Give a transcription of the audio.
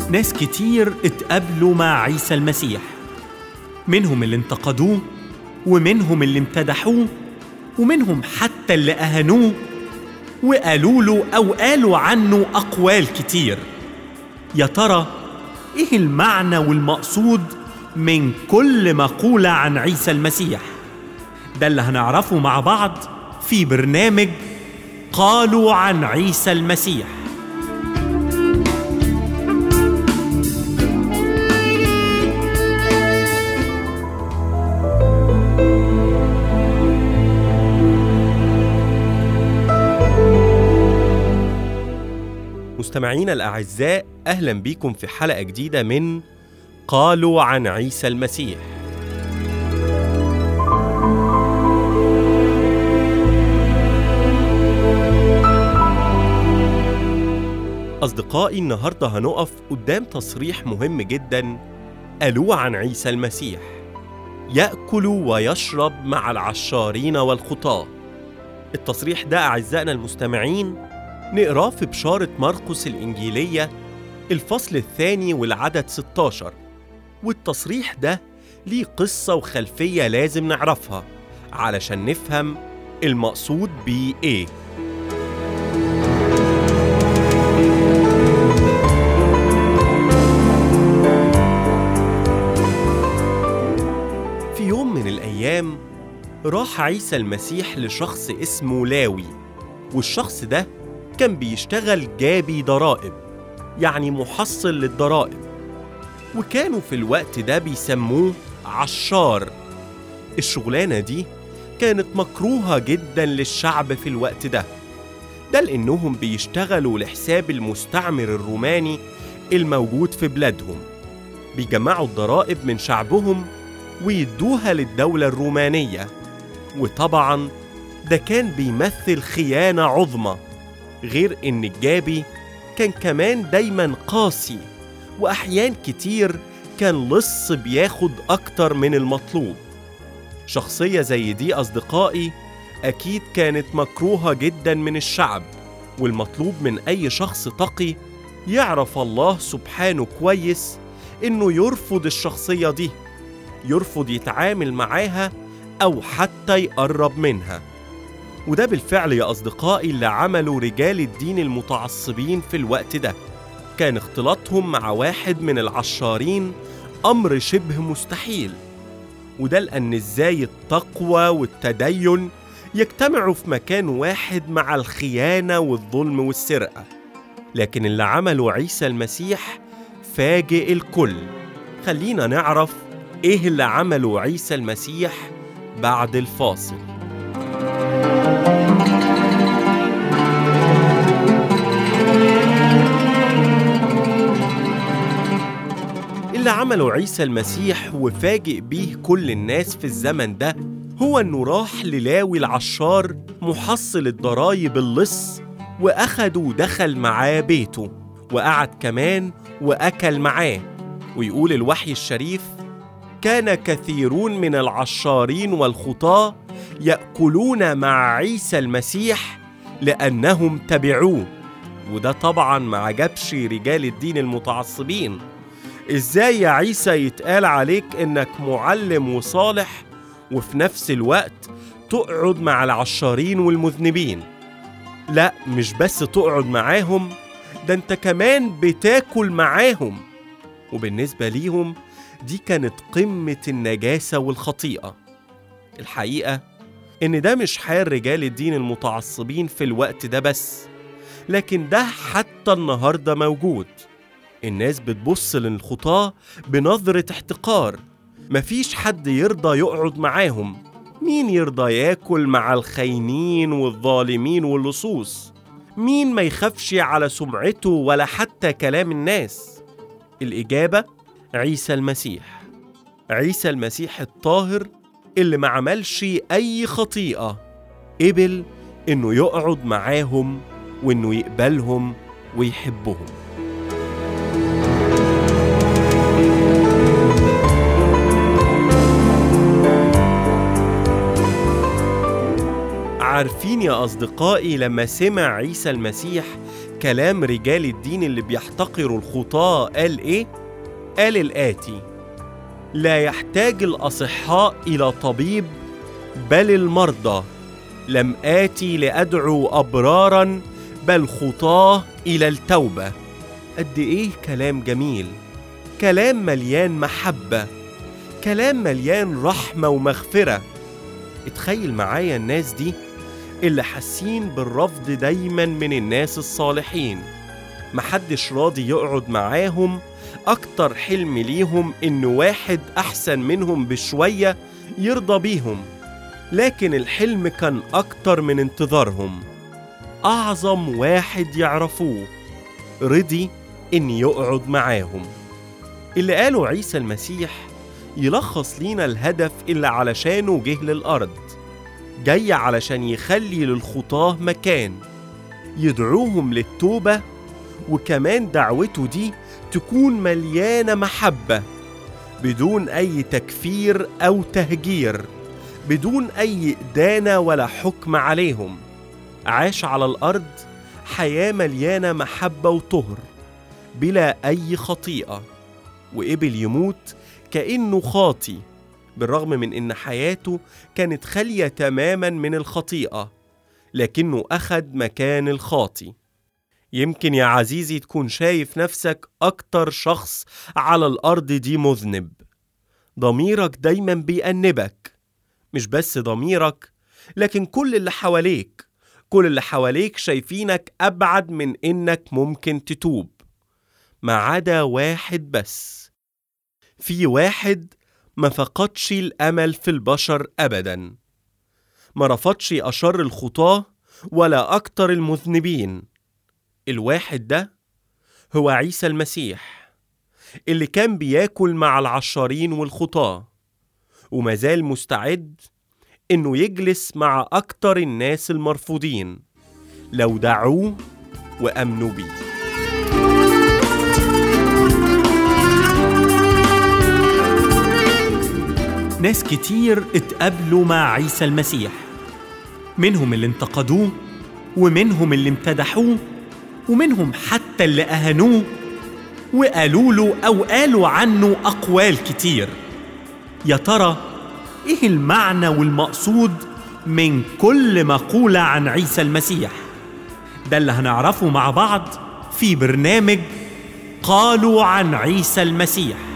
ناس كتير اتقابلوا مع عيسى المسيح، منهم اللي انتقدوه، ومنهم اللي امتدحوه، ومنهم حتى اللي أهانوه وقالوا له أو قالوا عنه أقوال كتير. يا ترى إيه المعنى والمقصود من كل مقولة عن عيسى المسيح؟ ده اللي هنعرفه مع بعض في برنامج قالوا عن عيسى المسيح. مستمعينا الأعزاء، أهلا بكم في حلقة جديدة من قالوا عن عيسى المسيح. أصدقائي، النهاردة هنقف قدام تصريح مهم جدا قالوه عن عيسى المسيح: يأكل ويشرب مع العشارين والخطاة. التصريح ده أعزائنا المستمعين نقراه في بشارة مرقس الإنجيلية الفصل الثاني والعدد 16، والتصريح ده ليه قصة وخلفية لازم نعرفها علشان نفهم المقصود بيه إيه. في يوم من الأيام راح عيسى المسيح لشخص اسمه لاوي، والشخص ده كان بيشتغل جابي ضرائب، يعني محصل للضرائب، وكانوا في الوقت ده بيسموه عشار. الشغلانة دي كانت مكروهة جدا للشعب في الوقت ده لأنهم بيشتغلوا لحساب المستعمر الروماني الموجود في بلادهم، بيجمعوا الضرائب من شعبهم ويدوها للدولة الرومانية، وطبعا ده كان بيمثل خيانة عظمى، غير إن الجابي كان كمان دايماً قاسي، وأحيان كتير كان لص بياخد أكتر من المطلوب. شخصية زي دي أصدقائي أكيد كانت مكروهة جداً من الشعب، والمطلوب من أي شخص تقي يعرف الله سبحانه كويس إنه يرفض الشخصية دي، يرفض يتعامل معاها أو حتى يقرب منها. وده بالفعل يا أصدقائي اللي عملوا رجال الدين المتعصبين في الوقت ده. كان اختلاطهم مع واحد من العشارين أمر شبه مستحيل، وده لأن إزاي التقوى والتدين يجتمعوا في مكان واحد مع الخيانة والظلم والسرقة. لكن اللي عمله عيسى المسيح فاجئ الكل. خلينا نعرف إيه اللي عمله عيسى المسيح بعد الفاصل. اللي عمله عيسى المسيح وفاجئ بيه كل الناس في الزمن ده هو إنه راح للاوي العشار محصل الضرايب اللص، وأخده ودخل معاه بيته، وقعد كمان وأكل معاه. ويقول الوحي الشريف: كان كثيرون من العشارين والخطاة يأكلون مع عيسى المسيح لأنهم تبعوه. وده طبعاً ما عجبش رجال الدين المتعصبين. إزاي يا عيسى يتقال عليك إنك معلم وصالح وفي نفس الوقت تقعد مع العشارين والمذنبين؟ لا، مش بس تقعد معاهم، ده انت كمان بتاكل معاهم. وبالنسبة ليهم دي كانت قمة النجاسة والخطيئة. الحقيقة إن ده مش حال رجال الدين المتعصبين في الوقت ده بس، لكن ده حتى النهاردة موجود. الناس بتبص للخطاة بنظرة احتقار، مفيش حد يرضى يقعد معاهم. مين يرضى ياكل مع الخاينين والظالمين واللصوص؟ مين ما يخافش على سمعته ولا حتى كلام الناس؟ الإجابة عيسى المسيح. عيسى المسيح الطاهر اللي ما عملش أي خطيئة، قبل إنه يقعد معاهم وإنه يقبلهم ويحبهم. عارفين يا أصدقائي، لما سمع عيسى المسيح كلام رجال الدين اللي بيحتقروا الخطاة قال إيه؟ قال الآتي: لا يحتاج الأصحاء إلى طبيب بل المرضى، لم آتي لأدعو أبرارا بل خطاة إلى التوبة. قد إيه كلام جميل، كلام مليان محبة، كلام مليان رحمة ومغفرة. اتخيل معايا الناس دي اللي حاسين بالرفض دايما من الناس الصالحين، محدش راضي يقعد معاهم، أكتر حلم ليهم إن واحد أحسن منهم بشوية يرضى بيهم، لكن الحلم كان أكتر من انتظارهم. أعظم واحد يعرفوه رضي إن يقعد معاهم. اللي قاله عيسى المسيح يلخص لينا الهدف اللي علشانه جه للأرض، جاي علشان يخلي للخطاة مكان يدعوهم للتوبة، وكمان دعوته دي تكون مليانة محبة بدون أي تكفير أو تهجير، بدون أي إدانة ولا حكم عليهم. عاش على الأرض حياة مليانة محبة وطهر بلا أي خطيئة، وقبل يموت كأنه خاطي بالرغم من إن حياته كانت خالية تماماً من الخطيئة، لكنه أخد مكان الخاطي. يمكن يا عزيزي تكون شايف نفسك أكتر شخص على الأرض دي مذنب، ضميرك دايماً بيأنبك، مش بس ضميرك لكن كل اللي حواليك شايفينك أبعد من إنك ممكن تتوب، ما عدا واحد بس. في واحد ما فقدش الأمل في البشر أبداً، ما رفضش أشر الخطاة ولا أكتر المذنبين. الواحد ده هو عيسى المسيح، اللي كان بياكل مع العشارين والخطاة، ومازال مستعد إنه يجلس مع أكتر الناس المرفوضين لو دعوه وأمنوا بيه. ناس كتير اتقابلوا مع عيسى المسيح، منهم اللي انتقدوه ومنهم اللي امتدحوه ومنهم حتى اللي أهانوه وقالوا له أو قالوا عنه أقوال كتير. يا ترى إيه المعنى والمقصود من كل مقولة عن عيسى المسيح؟ ده اللي هنعرفه مع بعض في برنامج قالوا عن عيسى المسيح.